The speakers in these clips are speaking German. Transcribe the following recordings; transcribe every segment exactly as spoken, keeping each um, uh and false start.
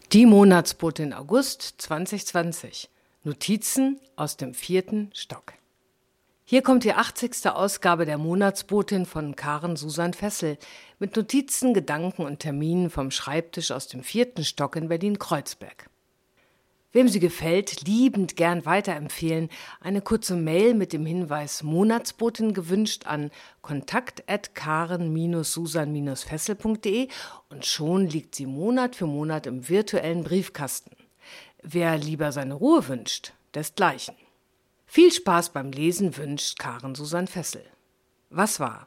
Die Monatsbotin August zwanzig zwanzig. Notizen aus dem vierten Stock. Hier kommt die achtzigste Ausgabe der Monatsbotin von Karen Susan Fessel mit Notizen, Gedanken und Terminen vom Schreibtisch aus dem vierten Stock in Berlin-Kreuzberg. Wem sie gefällt, liebend gern weiterempfehlen, eine kurze Mail mit dem Hinweis Monatsbotin gewünscht an kontakt at karen susan fessel punkt de und schon liegt sie Monat für Monat im virtuellen Briefkasten. Wer lieber seine Ruhe wünscht, desgleichen. Viel Spaß beim Lesen wünscht Karen Susan Fessel. Was war?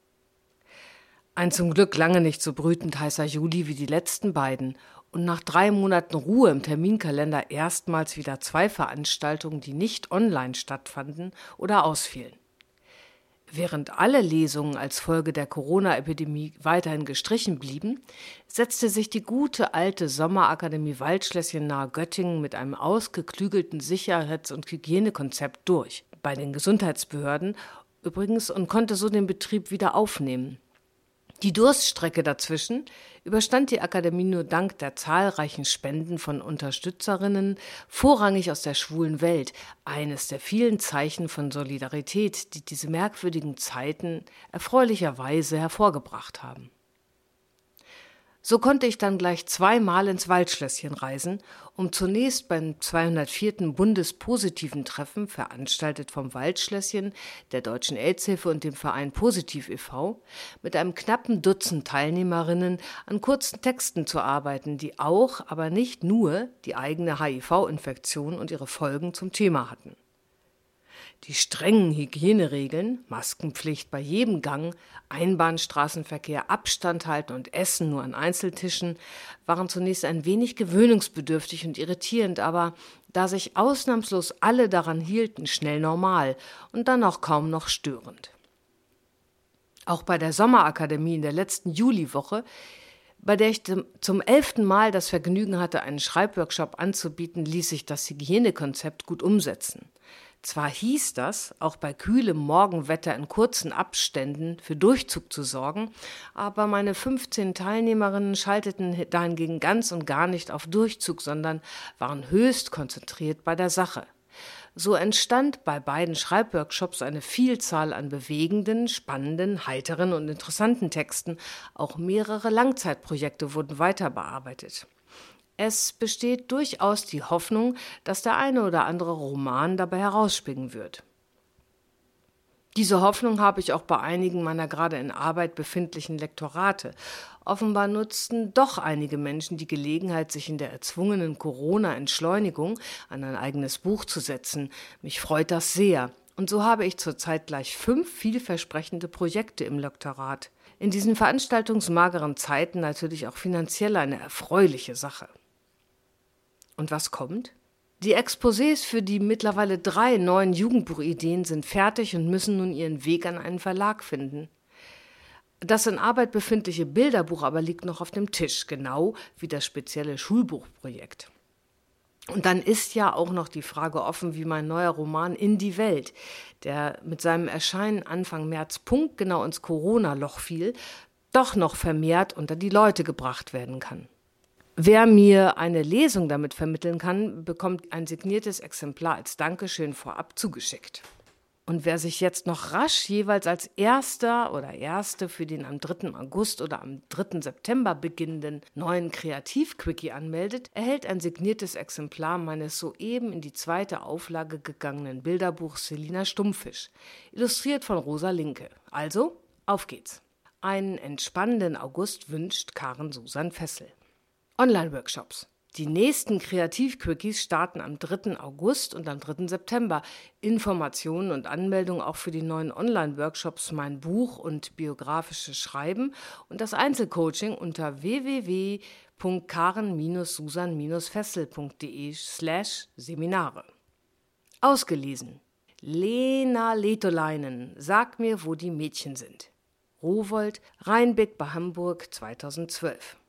Ein zum Glück lange nicht so brütend heißer Juli wie die letzten beiden und nach drei Monaten Ruhe im Terminkalender erstmals wieder zwei Veranstaltungen, die nicht online stattfanden oder ausfielen. Während alle Lesungen als Folge der Corona-Epidemie weiterhin gestrichen blieben, setzte sich die gute alte Sommerakademie Waldschlösschen nahe Göttingen mit einem ausgeklügelten Sicherheits- und Hygienekonzept durch, bei den Gesundheitsbehörden übrigens, und konnte so den Betrieb wieder aufnehmen. Die Durststrecke dazwischen überstand die Akademie nur dank der zahlreichen Spenden von Unterstützerinnen, vorrangig aus der schwulen Welt, eines der vielen Zeichen von Solidarität, die diese merkwürdigen Zeiten erfreulicherweise hervorgebracht haben. So konnte ich dann gleich zweimal ins Waldschlösschen reisen, um zunächst beim zweihundertvierten Bundespositiven Treffen, veranstaltet vom Waldschlösschen, der Deutschen AIDS-Hilfe und dem Verein Positiv e V, mit einem knappen Dutzend Teilnehmerinnen an kurzen Texten zu arbeiten, die auch, aber nicht nur, die eigene H I V-Infektion und ihre Folgen zum Thema hatten. Die strengen Hygieneregeln, Maskenpflicht bei jedem Gang, Einbahnstraßenverkehr, Abstand halten und Essen nur an Einzeltischen, waren zunächst ein wenig gewöhnungsbedürftig und irritierend, aber da sich ausnahmslos alle daran hielten, schnell normal und dann auch kaum noch störend. Auch bei der Sommerakademie in der letzten Juliwoche, bei der ich zum elften Mal das Vergnügen hatte, einen Schreibworkshop anzubieten, ließ sich das Hygienekonzept gut umsetzen. Zwar hieß das, auch bei kühlem Morgenwetter in kurzen Abständen für Durchzug zu sorgen, aber meine fünfzehn Teilnehmerinnen schalteten dahingegen ganz und gar nicht auf Durchzug, sondern waren höchst konzentriert bei der Sache. So entstand bei beiden Schreibworkshops eine Vielzahl an bewegenden, spannenden, heiteren und interessanten Texten. Auch mehrere Langzeitprojekte wurden weiter bearbeitet. Es besteht durchaus die Hoffnung, dass der eine oder andere Roman dabei herausspringen wird. Diese Hoffnung habe ich auch bei einigen meiner gerade in Arbeit befindlichen Lektorate. Offenbar nutzten doch einige Menschen die Gelegenheit, sich in der erzwungenen Corona-Entschleunigung an ein eigenes Buch zu setzen. Mich freut das sehr. Und so habe ich zurzeit gleich fünf vielversprechende Projekte im Lektorat. In diesen veranstaltungsmageren Zeiten natürlich auch finanziell eine erfreuliche Sache. Und was kommt? Die Exposés für die mittlerweile drei neuen Jugendbuchideen sind fertig und müssen nun ihren Weg an einen Verlag finden. Das in Arbeit befindliche Bilderbuch aber liegt noch auf dem Tisch, genau wie das spezielle Schulbuchprojekt. Und dann ist ja auch noch die Frage offen, wie mein neuer Roman In die Welt, der mit seinem Erscheinen Anfang März punktgenau ins Corona-Loch fiel, doch noch vermehrt unter die Leute gebracht werden kann. Wer mir eine Lesung damit vermitteln kann, bekommt ein signiertes Exemplar als Dankeschön vorab zugeschickt. Und wer sich jetzt noch rasch jeweils als Erster oder Erste für den am dritten August oder am dritten September beginnenden neuen Kreativ-Quickie anmeldet, erhält ein signiertes Exemplar meines soeben in die zweite Auflage gegangenen Bilderbuchs Selina Stumpfisch, illustriert von Rosa Linke. Also, auf geht's. Einen entspannenden August wünscht Karen Susan Fessel. Online-Workshops. Die nächsten Kreativ-Quickies starten am dritten August und am dritten September. Informationen und Anmeldungen auch für die neuen Online-Workshops Mein Buch und biografisches Schreiben und das Einzelcoaching unter w w w punkt karen susan fessel punkt de slash Seminare. Ausgelesen. Lena Letolainen, sag mir, wo die Mädchen sind. Rowohlt, Rheinbeck bei Hamburg zweitausendzwölf.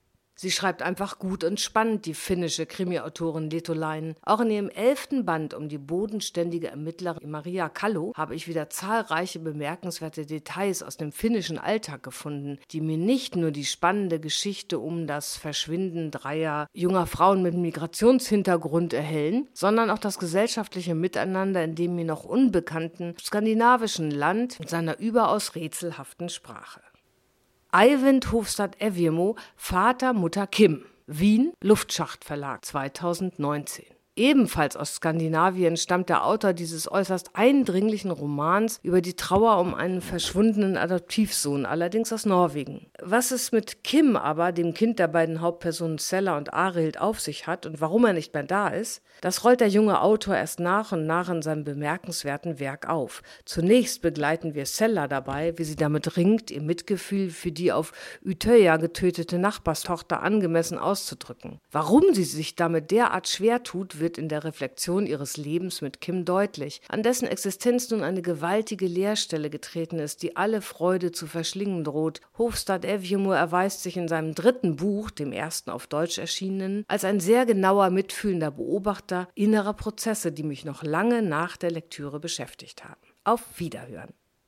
Sie schreibt einfach gut und spannend, die finnische Krimi-Autorin Letolainen. Auch in ihrem elften Band um die bodenständige Ermittlerin Maria Kallo habe ich wieder zahlreiche bemerkenswerte Details aus dem finnischen Alltag gefunden, die mir nicht nur die spannende Geschichte um das Verschwinden dreier junger Frauen mit Migrationshintergrund erhellen, sondern auch das gesellschaftliche Miteinander in dem mir noch unbekannten skandinavischen Land mit seiner überaus rätselhaften Sprache. Eivind Hofstad Evjemo, Vater, Mutter Kim. Wien, Luftschacht-Verlag, zweitausendneunzehn. Ebenfalls aus Skandinavien stammt der Autor dieses äußerst eindringlichen Romans über die Trauer um einen verschwundenen Adoptivsohn, allerdings aus Norwegen. Was es mit Kim aber, dem Kind der beiden Hauptpersonen Sella und Arild, auf sich hat und warum er nicht mehr da ist, das rollt der junge Autor erst nach und nach in seinem bemerkenswerten Werk auf. Zunächst begleiten wir Sella dabei, wie sie damit ringt, ihr Mitgefühl für die auf Utøya getötete Nachbarstochter angemessen auszudrücken. Warum sie sich damit derart schwer tut, wird in der Reflexion ihres Lebens mit Kim deutlich, an dessen Existenz nun eine gewaltige Leerstelle getreten ist, die alle Freude zu verschlingen droht. Hofstad Evjemo erweist sich in seinem dritten Buch, dem ersten auf Deutsch erschienenen, als ein sehr genauer, mitfühlender Beobachter innerer Prozesse, die mich noch lange nach der Lektüre beschäftigt haben. Auf Wiederhören.